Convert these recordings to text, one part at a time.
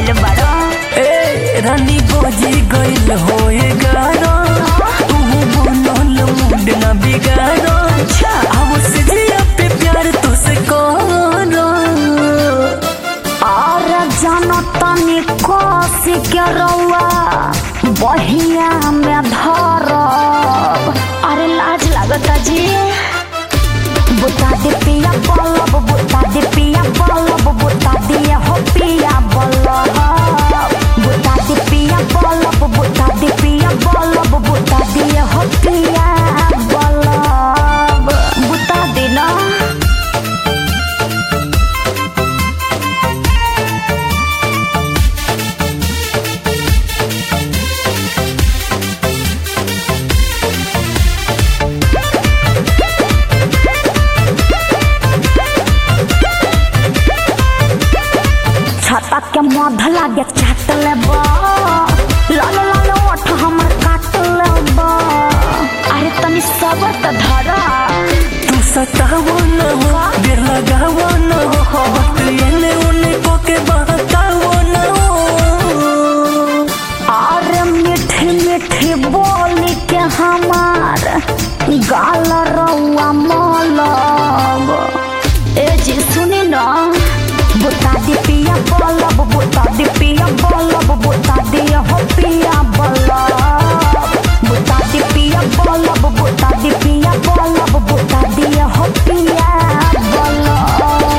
कइले बड़ा ए रानी बजी गइल होएगा तू बोलल मूड ना बिगाड़ो। अच्छा अब से जिया पे प्यार तुझसे करो और जानो तनी कोसी के रउआ बहिया में धरब। अरे लाज लागता जी बुता दे पिया बलब बुता दे पिया बलब बुता दिए हो पिया बलब बुता दे पिया बलब बुता दे पिया बलब बुता दिए हो पिया बलब बुता दे ना। छाता के मध लागे चाट लेबा लाल लाल ओठ हमर काट लेबा। अरे तनी सबर त धरा तू सतावो न हो देर लगावो न हो वक्त येने उने को के बहकावो न हो। अरे मीठी मीठी बोली के हमार गाल रउआ मलब। ए जी सुनी ना बुता दी पिया बलब बुता दी पिया बलब बुता दिए हो पिया बलब बुता दी पिया बलब बुता दी पिया बलब बुता दिए हो पिया बलब।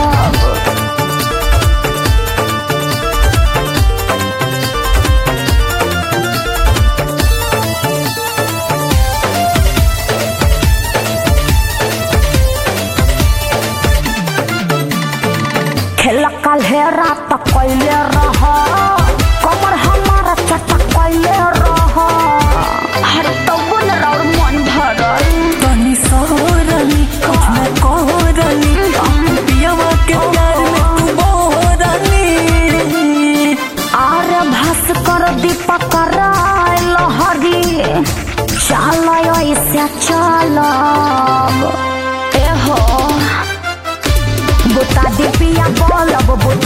खेला काल्हे रात कैले रह कमर हमारा चटा कैले रह। अरे तब न और मन भरल तनी सोरनी कुछ न कोरनी पियावा के प्यार में तू बोरनी। आरे भास कर दीपक राय लहरी चल ऐसे चलब। ए हो बुता दे पिया बलब